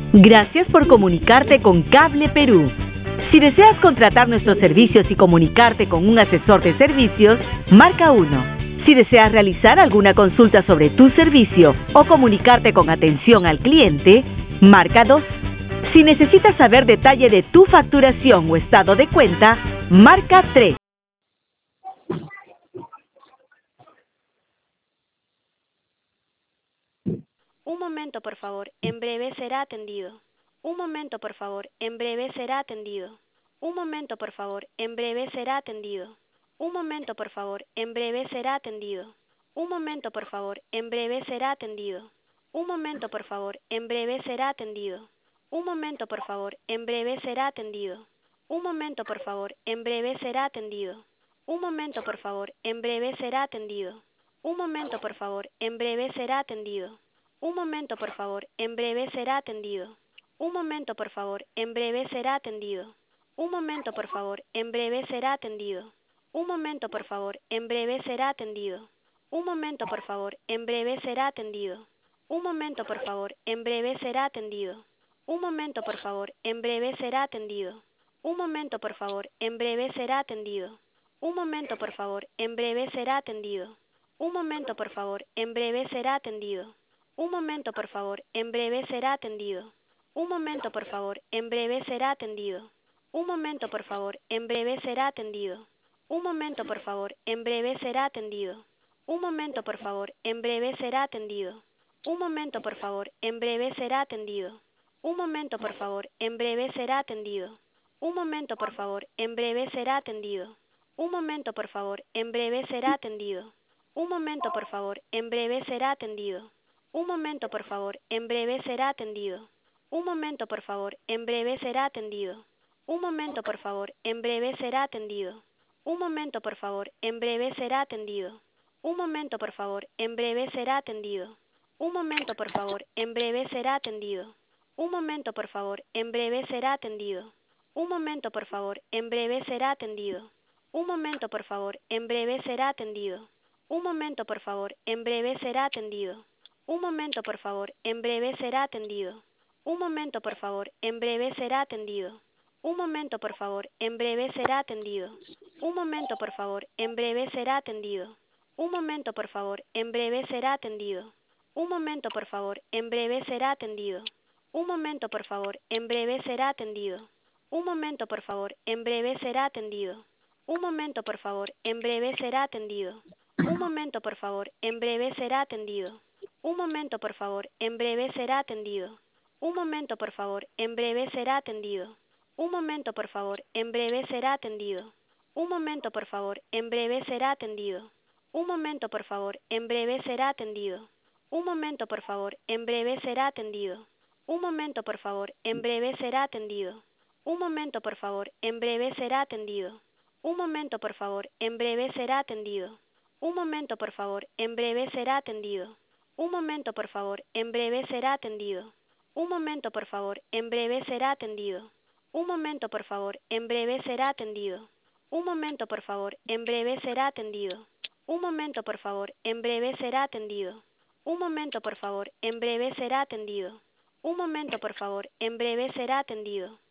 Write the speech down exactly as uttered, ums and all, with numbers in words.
Gracias por comunicarte con Cable Perú. Si deseas contratar nuestros servicios y comunicarte con un asesor de servicios, marca uno. Si deseas realizar alguna consulta sobre tu servicio o comunicarte con atención al cliente, marca dos. Si necesitas saber detalle de tu facturación o estado de cuenta, marca tres. Un momento, por favor. En breve será atendido. Un momento, por favor. En breve será atendido. Un momento, por favor. En breve será atendido. Un momento, por favor. En breve será atendido. Un momento, por favor. En breve será atendido. Un momento, por favor. En breve será atendido. Un momento, por favor. En breve será atendido. Un momento, por favor. En breve será atendido. Un momento, por favor. En breve será atendido. Un momento, por favor. En breve será atendido. Un momento, por favor. En breve será atendido. Un momento, por favor. En breve será atendido. Un momento, por favor. En breve será atendido. Un momento, por favor. En breve será atendido. Un momento, por favor. En breve será atendido. Un momento, por favor. En breve será atendido. Un momento, por favor. En breve será atendido. Un momento, por favor. En breve será atendido. Un momento, por favor. En breve será atendido. Un momento, por favor. En breve será atendido. Un momento, por favor. En breve será atendido. Un momento, por favor. En breve será atendido. Un momento, por favor. En breve será atendido. Un momento, por favor. En breve será atendido. Un momento, por favor. En breve será atendido. Un momento, por favor. En breve será atendido. Un momento, por favor. En breve será atendido. Un momento, por favor. En breve será atendido. Un momento, por favor. En breve será atendido. Un momento, por favor. En breve será atendido. Un momento, por favor. En breve será atendido. Un momento, por favor. En breve será atendido. Un momento, por favor. En breve será atendido. Un momento, por favor. En breve será atendido. Un momento, por favor. En breve será atendido. Un momento, por favor. En breve será atendido. Un momento, por favor. En breve será atendido. Un momento, por favor. En breve será atendido. Un momento, por favor. En breve será atendido. Un momento, por favor. En breve será atendido. Un momento, por favor. En breve será atendido. Un momento, por favor. En breve será atendido. Un momento, por favor. En breve será atendido. Un momento, por favor. En breve será atendido. Un momento, por favor. En breve será atendido. Un momento, por favor. En breve será atendido. Un momento, por favor. En breve será atendido. Un momento, por favor. En breve será atendido. Un momento, por favor. En breve será atendido. Un momento, por favor. En breve será atendido. Un momento, por favor. En breve será atendido. Un momento, por favor. En breve será atendido. Un momento, por favor. En breve será atendido. Un momento, por favor. En breve será atendido. Un momento, por favor. En breve será atendido. Un momento, por favor. En breve será atendido. Un momento, por favor. En breve será atendido. Un momento, por favor. En breve será atendido. Un momento, por favor. En breve será atendido. Un momento, por favor. En breve será atendido. Un momento, por favor. En breve será atendido. Un momento, por favor. En breve será atendido. Un momento, por favor. En breve será atendido. Un momento, por favor. En breve será atendido. Un momento, por favor. En breve será atendido. Un momento, por favor. En breve será atendido. Un momento, por favor. En breve será atendido.